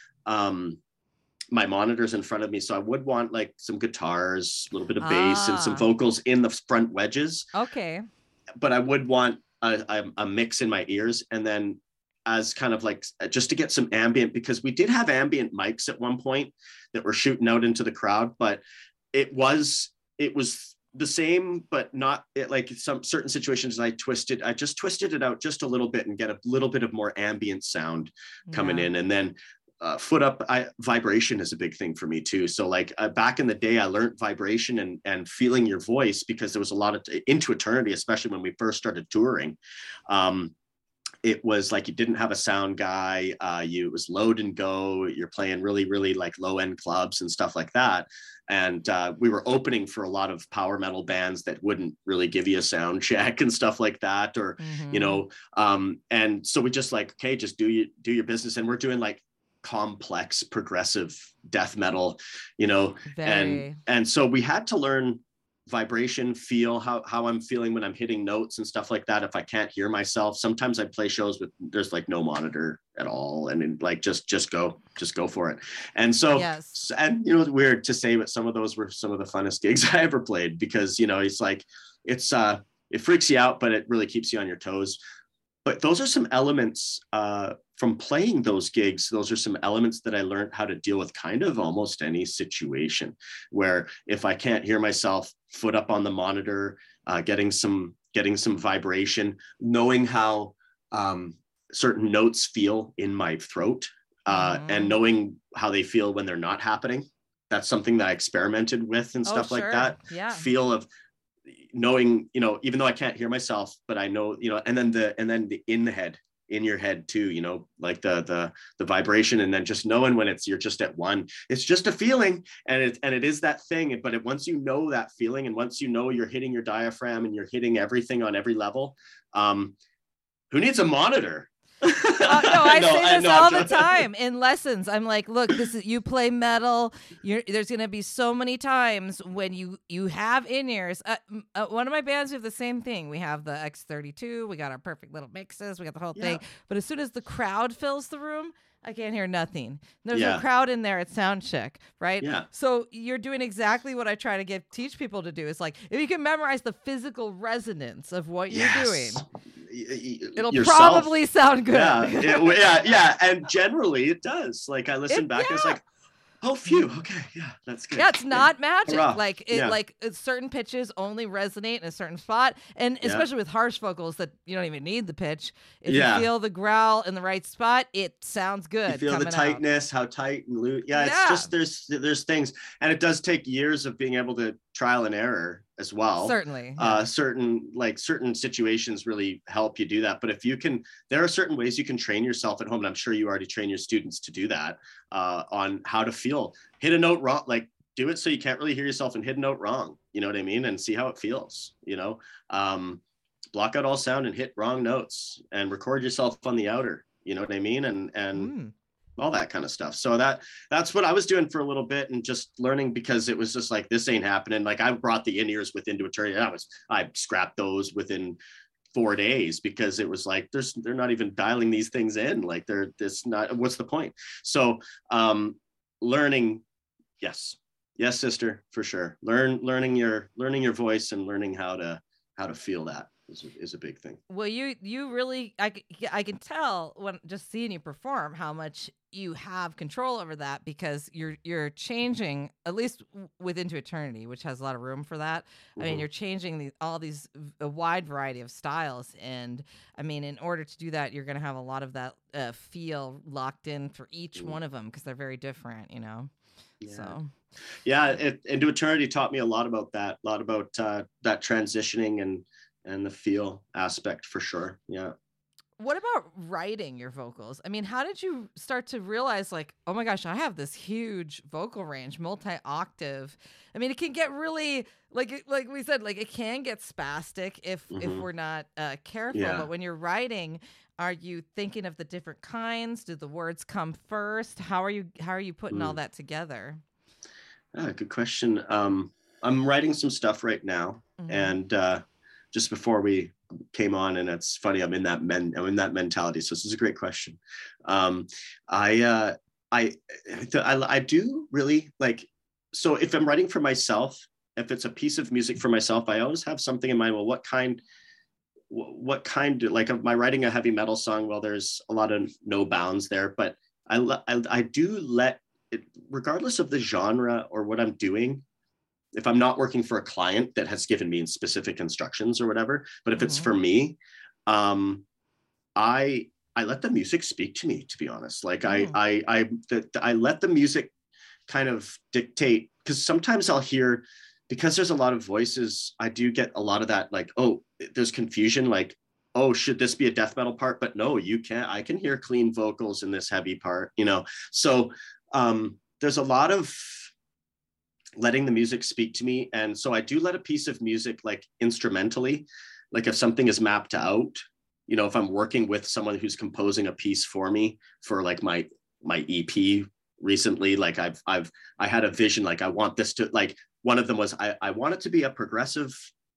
um, my monitors in front of me. So I would want like some guitars, a little bit of bass and some Ah. vocals in the front wedges. Okay. But I would want a, a, a mix in my ears. And then as kind of like, just to get some ambient, because we did have ambient mics at one point that were shooting out into the crowd, but it was, it was, the same, but not it, like some certain situations I twisted, I just twisted it out just a little bit and get a little bit of more ambient sound coming Yeah. in. And then uh, foot up, I, vibration is a big thing for me too. So like uh, back in the day, I learned vibration and, and feeling your voice because there was a lot of, into eternity, especially when we first started touring. Um, it was like you didn't have a sound guy, uh, you it was load and go, you're playing really, really like low end clubs and stuff like that. And uh, we were opening for a lot of power metal bands that wouldn't really give you a sound check and stuff like that, or Mhm. you know, um, and so we just like, okay, just do you do your business. And we're doing like complex progressive death metal, you know, Very. and and so we had to learn vibration, feel how how I'm feeling when I'm hitting notes and stuff like that. If I can't hear myself, sometimes I play shows with there's like no monitor at all, and then, like just just go just go for it. And so Yes. and you know, it's weird to say, but some of those were some of the funnest gigs I ever played because you know it's like it's uh it freaks you out, but it really keeps you on your toes. But those are some elements uh, from playing those gigs. Those are some elements that I learned how to deal with kind of almost any situation where if I can't hear myself, foot up on the monitor, uh, getting some getting some vibration, knowing how um, certain notes feel in my throat, uh, Mhm. and knowing how they feel when they're not happening. That's something that I experimented with and Oh, stuff like sure. that. Yeah. Feel of knowing, you know, even though I can't hear myself, but I know, you know, and then the, and then the in the head, in your head too, you know, like the, the, the vibration, and then just knowing when it's, you're just at one, it's just a feeling. And it, and it is that thing, but it, once you know that feeling, and once you know you're hitting your diaphragm and you're hitting everything on every level, um, who needs a monitor? Uh, no, I No, say I- this no, all I'm the joking. time in lessons. I'm like, look, this is you play metal. You're, there's gonna be so many times when you you have in ears. Uh, m- uh, one of my bands, we have the same thing. We have the X thirty-two. We got our perfect little mixes. We got the whole thing. Yeah. But as soon as the crowd fills the room, I can't hear nothing. There's Yeah. a crowd in there at sound check, right? Yeah. So you're doing exactly what I try to get teach people to do. It's like if you can memorize the physical resonance of what you're Yes. doing, Y- y- it'll yourself. probably sound good. Yeah, it- yeah, yeah, and generally it does. Like I listen It- back, and it's yeah. like, oh, phew, okay, yeah, that's good. Yeah, it's not magic. Hurrah. Like it, Yeah. like it's certain pitches only resonate in a certain spot, and Yeah. especially with harsh vocals that you don't even need the pitch. If Yeah. you feel the growl in the right spot, it sounds good. You feel the coming out. tightness, how tight and loose. Yeah, it's Yeah. just there's there's things, and it does take years of being able to trial and error as well. Certainly. Uh, certain like certain situations really help you do that. But if you can, there are certain ways you can train yourself at home, and I'm sure you already train your students to do that, uh, on how to feel. Hit a note wrong, like do it so you can't really hear yourself and hit a note wrong. You know what I mean? And see how it feels. You know, um, block out all sound and hit wrong notes, and record yourself on the outer. You know what I mean? And and Mm. all that kind of stuff. So that that's what I was doing for a little bit, and just learning, because it was just like, this ain't happening. Like I brought the in-ears with Into Eternity. I was I scrapped those within four days because it was like there's they're not even dialing these things in. Like they're this not what's the point? So um learning, yes. Yes, sister, for sure. Learn learning your learning your voice and learning how to how to feel that is a, is a big thing. Well, you you really I, c- I can tell when just seeing you perform how much you have control over that, because you're you're changing, at least w- with Into Eternity, which has a lot of room for that. I mean, Mhm. you're changing the, all these a wide variety of styles, and I mean, in order to do that, you're going to have a lot of that uh, feel locked in for each Mhm. one of them because they're very different, you know. Yeah. So Yeah, it, Into Eternity taught me a lot about that, a lot about uh, that transitioning and and the feel aspect for sure. Yeah. what about writing your vocals? I mean, how did you start to realize like, oh my gosh, I have this huge vocal range, multi-octave. I mean, it can get really like like we said, like it can get spastic if mm-hmm. if we're not uh, careful. Yeah. But when you're writing, are you thinking of the different kinds? Do the words come first? How are you how are you putting mm. all that together? Ah, good question. Um, I'm writing some stuff right now, mm-hmm. and uh, just before we came on, and it's funny, I'm in that men, I'm in that mentality. So this is a great question. Um, I, uh, I, I, I do really like. So if I'm writing for myself, if it's a piece of music for myself, I always have something in mind. Well, what kind? What kind? Like, am I writing a heavy metal song? Well, there's a lot of no bounds there, but I, I, I do let it, regardless of the genre or what I'm doing. If I'm not working for a client that has given me specific instructions or whatever, but if mm-hmm. it's for me, um, I I let the music speak to me. To be honest, like mm. I I I the, I let the music kind of dictate, because sometimes I'll hear, because there's a lot of voices, I do get a lot of that, like, oh, there's confusion, like, oh, should this be a death metal part? But no, you can't. I can hear clean vocals in this heavy part, you know. So um, there's a lot of letting the music speak to me. And so I do let a piece of music, like instrumentally, like if something is mapped out, you know, if I'm working with someone who's composing a piece for me for like my, my E P recently, like I've, I've, I had a vision, like I want this to, like, one of them was, I, I want it to be a progressive,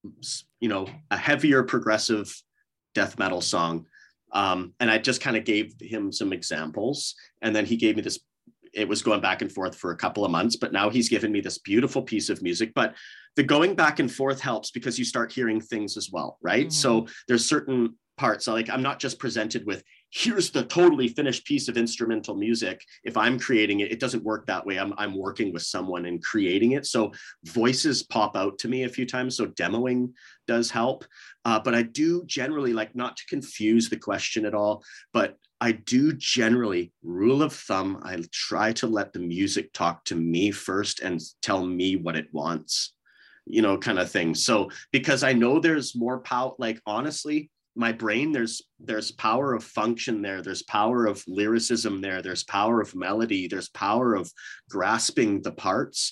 you know, a heavier progressive death metal song. Um, and I just kind of gave him some examples, and then he gave me this. It was going back and forth for a couple of months, but now he's given me this beautiful piece of music. But the going back and forth helps because you start hearing things as well, right? Mm-hmm. So there's certain parts, like I'm not just presented with, here's the totally finished piece of instrumental music. If I'm creating it, it doesn't work that way. I'm, I'm working with someone and creating it. So voices pop out to me a few times. So demoing does help. Uh, but I do generally, like, not to confuse the question at all, but I do generally, rule of thumb, I try to let the music talk to me first and tell me what it wants, you know, kind of thing. So, because I know there's more power, like, honestly, my brain, there's, there's power of function there. There's power of lyricism there. There's power of melody. There's power of grasping the parts.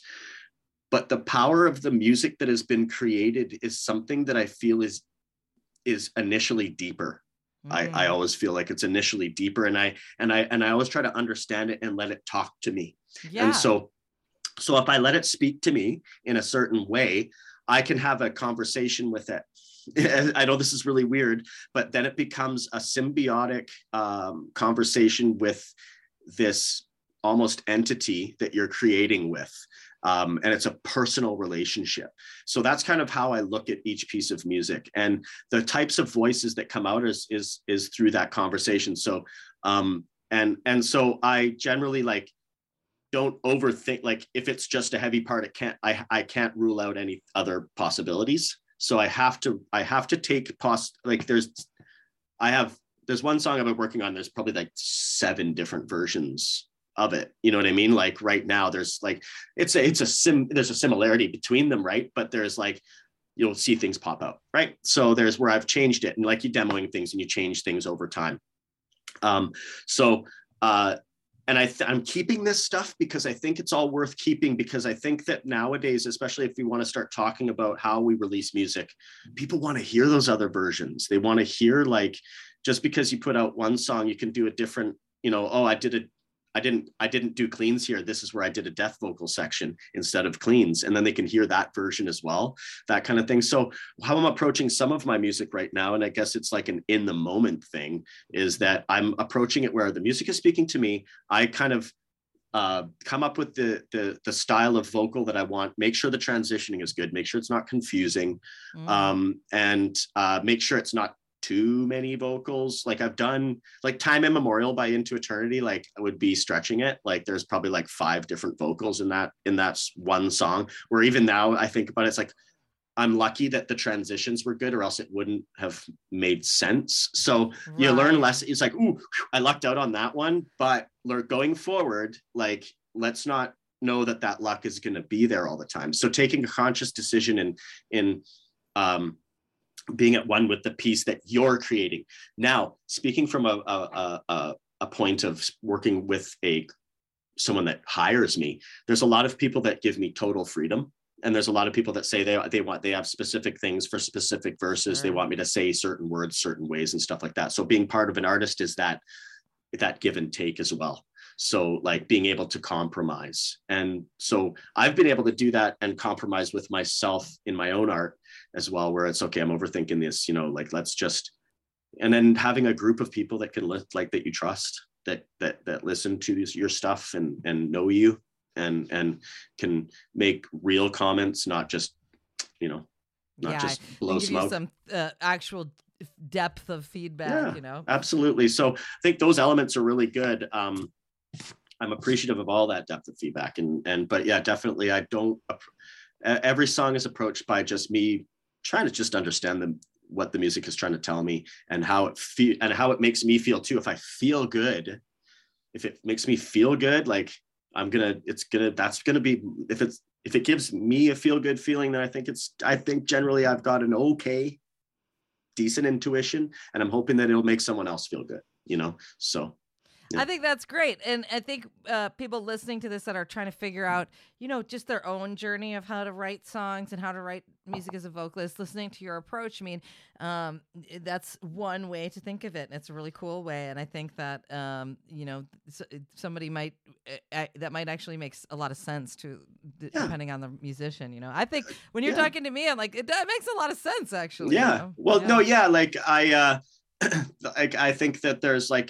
But the power of the music that has been created is something that I feel is, is initially deeper. I, I always feel like it's initially deeper, and I and I and I always try to understand it and let it talk to me. Yeah. And so, so if I let it speak to me in a certain way, I can have a conversation with it. I know this is really weird, but then it becomes a symbiotic um, conversation with this almost entity that you're creating with. Um, and it's a personal relationship. So that's kind of how I look at each piece of music, and the types of voices that come out is is is through that conversation. So um, and and so I generally, like, don't overthink. Like, if it's just a heavy part, it can't. I I can't rule out any other possibilities. So I have to I have to take pos like there's I have there's one song I've been working on. There's probably like seven different versions of it, you know what I mean? Like right now there's like, it's a, it's a sim, there's a similarity between them, right? But there's like, you'll see things pop out, right? So there's where I've changed it, and like, you're demoing things and you change things over time. Um, so, uh, and I th- I'm keeping this stuff because I think it's all worth keeping, because I think that nowadays, especially if we want to start talking about how we release music, people want to hear those other versions. They want to hear, like, just because you put out one song, you can do a different, you know, oh, I did a I didn't, I didn't do cleans here. This is where I did a death vocal section instead of cleans. And then they can hear that version as well, that kind of thing. So how I'm approaching some of my music right now, and I guess it's like an in the moment thing, is that I'm approaching it where the music is speaking to me. I kind of uh, come up with the, the, the style of vocal that I want, make sure the transitioning is good, make sure it's not confusing, mm. um, and uh, make sure it's not too many vocals. Like I've done, like Time Immemorial by Into Eternity, like I would be stretching it. Like there's probably like five different vocals in that, in that one song, where even now I think about it, it's like, I'm lucky that the transitions were good, or else it wouldn't have made sense. So right. You learn less. It's like, ooh, I lucked out on that one, but going forward, like, let's not know that that luck is going to be there all the time. So taking a conscious decision in, in, um, being at one with the piece that you're creating. Now, speaking from a a, a, a point of working with a someone that hires me, there's a lot of people that give me total freedom. And there's a lot of people that say they they want they have specific things for specific verses. Sure. They want me to say certain words, certain ways, and stuff like that. So being part of an artist is that that give and take as well. So like being able to compromise. And so I've been able to do that and compromise with myself in my own art as well, where it's okay, I'm overthinking this, you know, like let's just, and then having a group of people that can lift, like that you trust, that that that listen to this, your stuff and and know you. and and can make real comments, not just, you know, not yeah, just blow give smoke. You some uh, actual depth of feedback, yeah, you know. Absolutely. So I think those elements are really good. Um, I'm appreciative of all that depth of feedback, and and but yeah, definitely, I don't. Every song is approached by just me trying to just understand them, what the music is trying to tell me, and how it feel and how it makes me feel too. If I feel good, if it makes me feel good, like. I'm gonna, it's gonna, that's gonna be, if it's, if it gives me a feel good feeling, then I think it's, I think generally I've got an okay, decent intuition, and I'm hoping that it'll make someone else feel good, you know? So. Yeah. I think that's great. And I think uh, people listening to this that are trying to figure out, you know, just their own journey of how to write songs and how to write music as a vocalist, listening to your approach, I mean, um, that's one way to think of it. And it's a really cool way. And I think that, um, you know, somebody might, uh, that might actually make a lot of sense to, yeah. depending on the musician, you know. I think when you're yeah. talking to me, I'm like, it, it makes a lot of sense, actually. Yeah. You know? Well, yeah. no, yeah. Like I, uh, like, I think that there's like,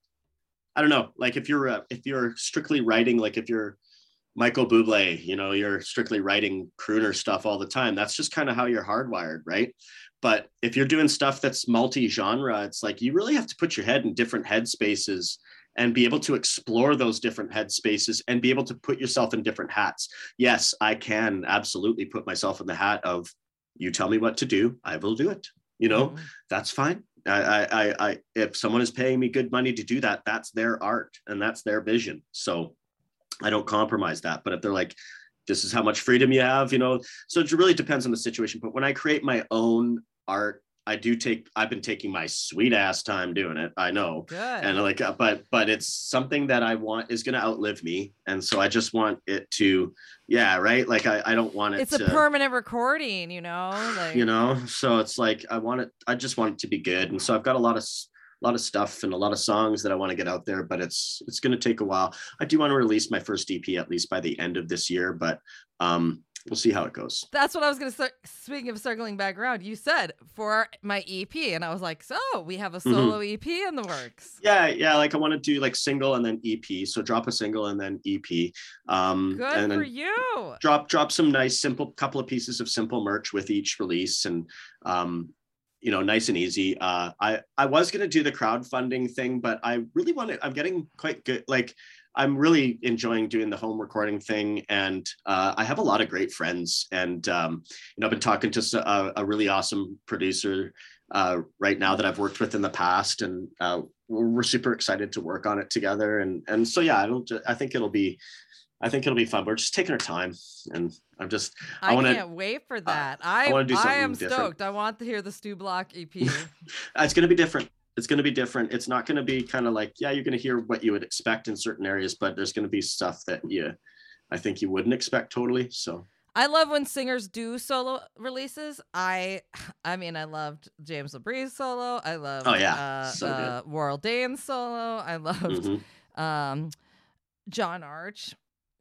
I don't know, like if you're, uh, if you're strictly writing, like if you're Michael Bublé, you know, you're strictly writing crooner stuff all the time. That's just kind of how you're hardwired, right? But if you're doing stuff that's multi-genre, it's like you really have to put your head in different headspaces and be able to explore those different headspaces and be able to put yourself in different hats. Yes, I can absolutely put myself in the hat of, you tell me what to do, I will do it. You know, mm-hmm. That's fine. I, I, I, if someone is paying me good money to do that, that's their art and that's their vision. So I don't compromise that. But if they're like, this is how much freedom you have, you know, so it really depends on the situation. But when I create my own art, I do take, I've been taking my sweet ass time doing it. I know. Good. And like, but, but it's something that I want is going to outlive me. And so I just want it to, yeah. Right. Like I, I don't want it it's to, a permanent recording, you know, like, you know, so it's like, I want it, I just want it to be good. And so I've got a lot of, a lot of stuff and a lot of songs that I want to get out there, but it's, it's going to take a while. I do want to release my first E P at least by the end of this year, but, um, we'll see how it goes. That's what I was going to start. Speaking of circling back around, you said for my E P, and I was like, so we have a solo mm-hmm. E P in the works. Yeah. Yeah. Like I want to do like single and then E P. So drop a single and then E P. Um, Good and for you. Drop, drop some nice, simple couple of pieces of simple merch with each release. And, um, you know, nice and easy. Uh, I, I was going to do the crowdfunding thing, but I really want to, I'm getting quite good. Like, I'm really enjoying doing the home recording thing. And uh, I have a lot of great friends. And, um, you know, I've been talking to a, a really awesome producer uh, right now that I've worked with in the past. And uh, we're, we're super excited to work on it together. And and so, yeah, I don't, I think it'll be, I think it'll be fun. We're just taking our time. And I'm just, I, I wanna, can't wait for that. Uh, I, I, wanna do I am different. stoked. I want to hear the Stu Block E P. It's going to be different. It's going to be different. It's not going to be kind of like, yeah, you're going to hear what you would expect in certain areas, but there's going to be stuff that you, I think you wouldn't expect totally. So I love when singers do solo releases. I, I mean, I loved James LaBrie's solo. I loved, oh yeah, uh, so uh, Warrell Dane's solo. I loved, mm-hmm. um, John Arch.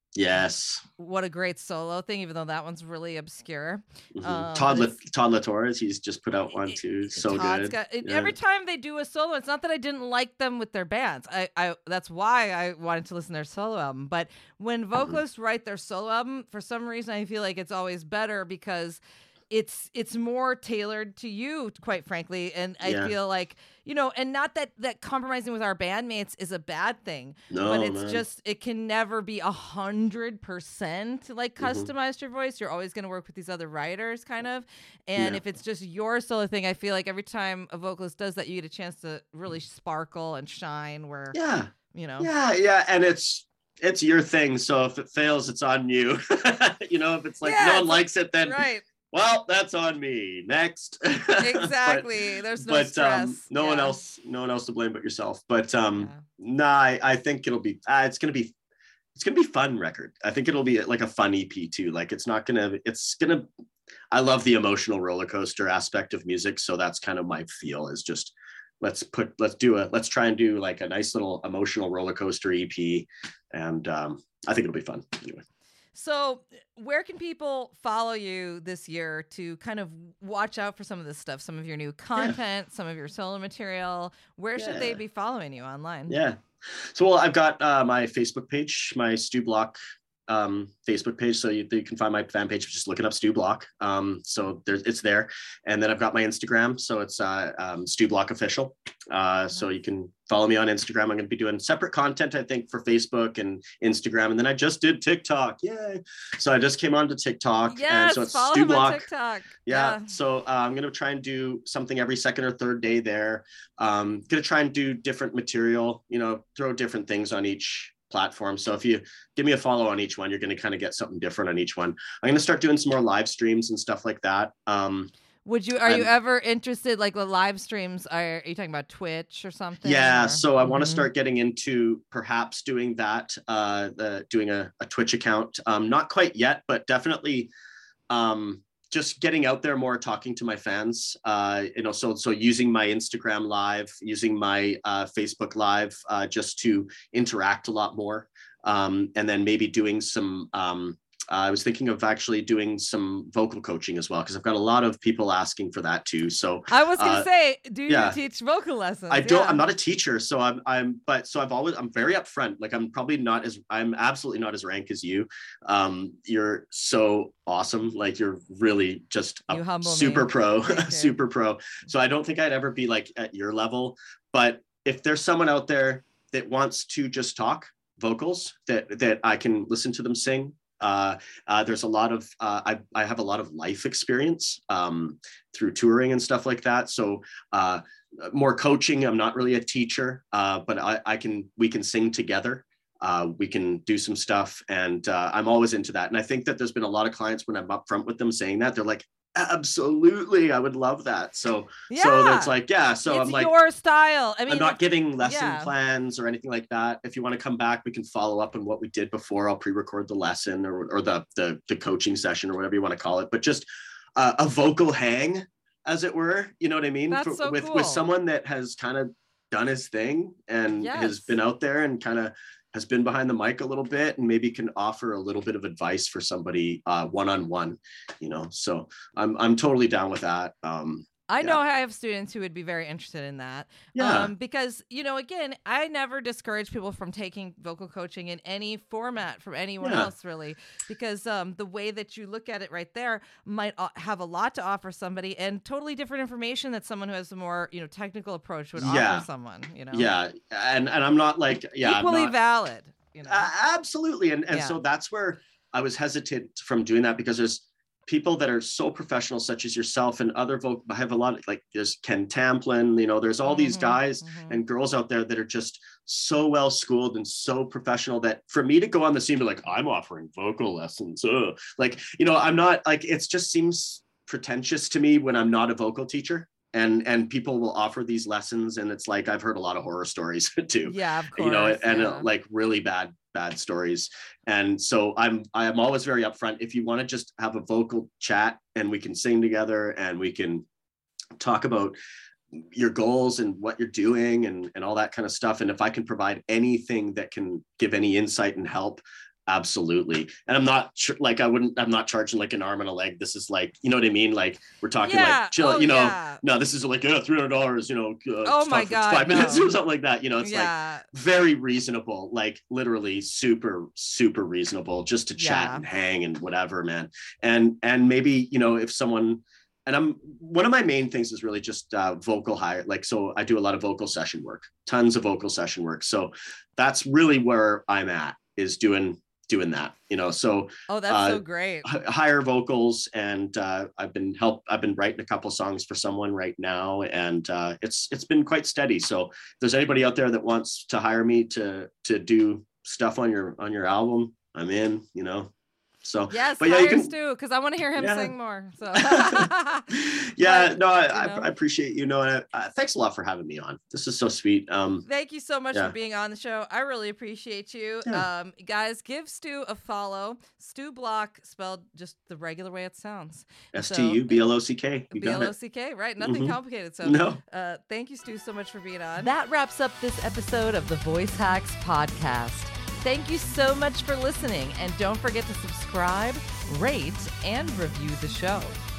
Yes. What a great solo thing, even though that one's really obscure. Mm-hmm. Um, Todd La- Todd LaTorres, he's just put out one too. So Todd's good. Got, yeah. Every time they do a solo, it's not that I didn't like them with their bands. I, I that's why I wanted to listen to their solo album. But when vocalists mm-hmm. write their solo album, for some reason I feel like it's always better because it's it's more tailored to you, quite frankly. And I yeah. feel like, you know, and not that that compromising with our bandmates is a bad thing, no, but it's man. just, it can never be a hundred percent like customized mm-hmm. your voice. You're always going to work with these other writers kind of. And yeah. if it's just your solo thing, I feel like every time a vocalist does that, you get a chance to really sparkle and shine where, yeah, you know, yeah, yeah. And it's, it's your thing. So if it fails, it's on you. You know, if it's like, yeah, no one likes it, then right. well, that's on me. Next. Exactly. but, There's no but, stress. Um, no yeah. one else, no one else to blame but yourself. But um, Yeah. nah, I, I think it'll be, uh, it's going to be, it's going to be fun record. I think it'll be like a fun E P too. Like it's not going to, it's going to, I love the emotional roller coaster aspect of music. So that's kind of my feel is just, let's put, let's do a, let's try and do like a nice little emotional roller coaster E P. And um, I think it'll be fun anyway. So where can people follow you this year to kind of watch out for some of this stuff, some of your new content, yeah. some of your solo material? Where yeah. should they be following you online? Yeah. So, well, I've got uh, my Facebook page, my Stu Block um, Facebook page. So you, you can find my fan page, just looking up Stu Block. Um, so there's, it's there. And then I've got my Instagram. So it's uh, um, Stu Block Official. Uh, so you can follow me on Instagram. I'm going to be doing separate content, I think, for Facebook and Instagram. And then I just did TikTok. Yay. So I just came on to TikTok. Yes, and so it's follow Stu him Block. on TikTok. Yeah. yeah. So uh, I'm going to try and do something every second or third day there. Um, going to try and do different material, you know, throw different things on each platform. So if you give me a follow on each one, you're going to kind of get something different on each one. I'm going to start doing some more live streams and stuff like that. Um, Would you, are I'm, you ever interested, like the live streams, are, are you talking about Twitch or something? Yeah. Or? So I mm-hmm. want to start getting into perhaps doing that, uh, the, doing a, a Twitch account. Um, not quite yet, but definitely um, just getting out there more, talking to my fans, uh, you know, so, so using my Instagram live, using my uh, Facebook live, uh, just to interact a lot more. Um, and then maybe doing some, um, Uh, I was thinking of actually doing some vocal coaching as well, because I've got a lot of people asking for that too. So I was going to uh, say, do you yeah. teach vocal lessons? I don't, yeah. I'm not a teacher. So I'm, I'm, but so I've always, I'm very upfront. Like I'm probably not as, I'm absolutely not as rank as you. Um, you're so awesome. Like you're really just a super me. pro, super pro. So I don't think I'd ever be like at your level, but if there's someone out there that wants to just talk vocals that, that I can listen to them sing, Uh, uh, there's a lot of, uh, I, I have a lot of life experience um, through touring and stuff like that. So uh, more coaching, I'm not really a teacher, uh, but I, I can, we can sing together. Uh, we can do some stuff. And uh, I'm always into that. And I think that there's been a lot of clients when I'm upfront with them saying that, they're like, absolutely, I would love that. So, yeah. so that's like, yeah. So it's I'm like, your style. I mean, I'm not giving lesson yeah. plans or anything like that. If you want to come back, we can follow up on what we did before. I'll pre-record the lesson or, or the, the, the coaching session or whatever you want to call it, but just uh, a vocal hang, as it were, you know what I mean? That's For, so with, cool. with someone that has kind of done his thing and yes. has been out there and kind of has been behind the mic a little bit and maybe can offer a little bit of advice for somebody uh, one-on-one, you know? So I'm, I'm totally down with that. Um, I yeah. know I have students who would be very interested in that. Yeah. Um, because, you know, again, I never discourage people from taking vocal coaching in any format from anyone yeah. else, really, because um, the way that you look at it right there might uh, have a lot to offer somebody and totally different information that someone who has a more, you know, technical approach would yeah. offer someone, you know? Yeah. And, and I'm not like, yeah, equally not, valid, you know? Uh, absolutely. And, and yeah. so that's where I was hesitant from doing that, because there's people that are so professional, such as yourself and other vocal, I have a lot of, like, there's Ken Tamplin, you know, there's all mm-hmm, these guys mm-hmm. and girls out there that are just so well schooled and so professional that for me to go on the scene, be like, I'm offering vocal lessons. Ugh. Like, you know, I'm not like, it just seems pretentious to me when I'm not a vocal teacher. And and people will offer these lessons, and it's like, I've heard a lot of horror stories too. Yeah, of course. You know, and yeah. uh, like really bad, bad stories. And so I'm I'm always very upfront. If you want to just have a vocal chat and we can sing together and we can talk about your goals and what you're doing and, and all that kind of stuff. And if I can provide anything that can give any insight and help, absolutely. And I'm not ch- like, I wouldn't, I'm not charging like an arm and a leg. This is like, you know what I mean? Like we're talking yeah. like chill, oh, you know, yeah. no, this is like, uh, three hundred dollars, you know, uh, oh my God, five no. minutes or something like that. You know, it's yeah. like very reasonable, like literally super, super reasonable just to chat yeah. and hang and whatever, man. And, and maybe, you know, if someone, and I'm, one of my main things is really just uh, vocal hire. Like, so I do a lot of vocal session work, tons of vocal session work. So that's really where I'm at, is doing doing that, you know. So oh, that's uh, so great. H- hire vocals, and uh, I've been help. I've been writing a couple songs for someone right now, and uh, it's it's been quite steady. So if there's anybody out there that wants to hire me to to do stuff on your on your album, I'm in. You know. So yes, but yeah, hire you can, Stu because I want to hear him yeah. sing more. So yeah, but, no, I, you know. I, I appreciate you know, and uh, thanks a lot for having me on. This is so sweet. Um, Thank you so much yeah. for being on the show. I really appreciate you. Yeah. Um, guys, give Stu a follow. Stu Block, spelled just the regular way it sounds. S T U B L O C K. B L O C K, right? Nothing mm-hmm. complicated. So no. uh, thank you, Stu, so much for being on. That wraps up this episode of the Voice Hacks Podcast. Thank you so much for listening. And don't forget to subscribe, rate, and review the show.